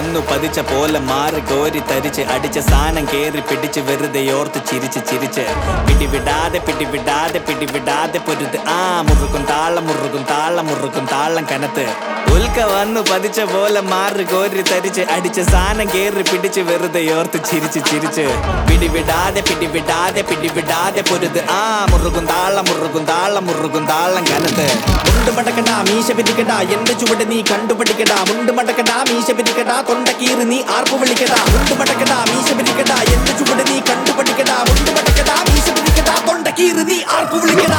വന്നു പതിച്ച പോലെ മാറി കോരി തരിച്ച് അടിച്ച സാനം കേറി പിടിച്ച് വെറുതെ ഓർത്ത് ചിരിച്ച് ചിരിച്ച് പിടിവിടാതെ പിടിവിടാതെ പിടിവിടാതെ പൊരുത് മുറുകും താളം കനത്ത് ഉൽക്ക വന്നു പതിച്ച പോലെ മാറി കോരി തരിച്ച് അടിച്ച സാനം കേറി പിടിച്ച് വെറുതെ ഓർത്ത് ചിരിച്ച് ചിരിച്ച് പിടിവിടാതെ പിടിവിടാതെ പിടിവിടാതെ പൊരുത് മുറുകും താളം കനത്ത് മുണ്ട് മടക്കടാ മീശ പിരിക്കടാ എന്റെ ചുവട് നീ കണ്ടുപിടിക്കടാ മുണ്ട് മടക്കടാ മീശ പിരിക്കടാ തൊണ്ട കീറി നീ ആർപ്പ് വിളിക്കടാ മുണ്ട് മടക്കടാ മീശ പിരിക്കടാ എന്റെ ചുവട് നീ കണ്ടുപിടിക്കടാ മുണ്ട് മടക്കടാ മീശ പിരിക്കടാ തൊണ്ട കീറി നീ ആർപ്പ് വിളിക്കടാ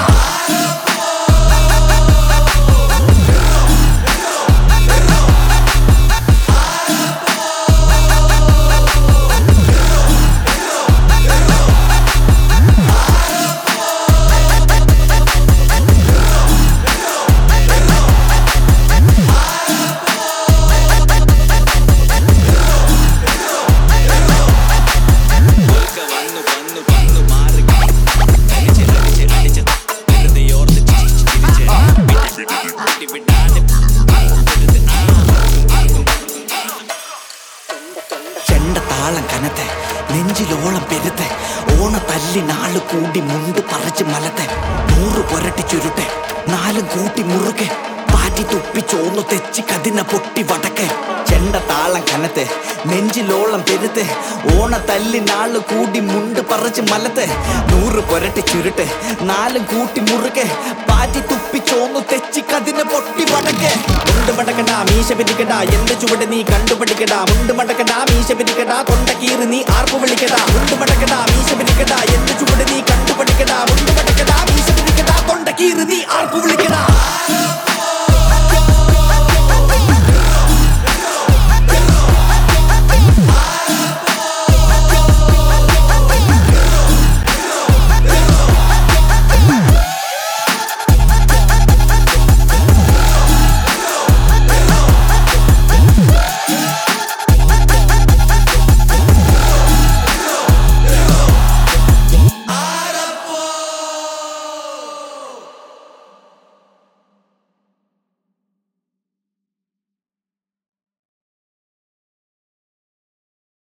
താളം കനത്തെ നെഞ്ചിലോളം പെരുത്തെ ഓണ തല്ലി നാള് കൂടി മുണ്ട് പറിച്ച് മലത്തെ 100 പുരട്ടി ചുരുട്ടെ 4 കൂട്ടി മുറുകെ പാറ്റി തുപ്പി ചോന്നു തെച്ചി കതിന പൊട്ടി വടക്കെ ചെണ്ട താളം കനത്തെ നെഞ്ചിലോളം പെരുത്തെ ഓണ തല്ലി നാള് കൂടി മുണ്ട് പറിച്ച് മലത്തെ 100 പുരട്ടി ചുരുട്ടെ 4 കൂട്ടി മുറുകെ പാറ്റി തുപ്പി ചോന്നു തെച്ചി കതിന പൊട്ടി വടക്കെ മുണ്ട് മടക്കടാ മീശ പിരിക്കടാ എന്റെ ചുവട് നീ കണ്ടുപിടിക്കടാ മുണ്ട് മടക്കടാ മീശ പിരിക്കടാ തൊണ്ട കീറി നീ ആർപ്പ് വിളിക്കടാ മുണ്ട് മടക്കടാ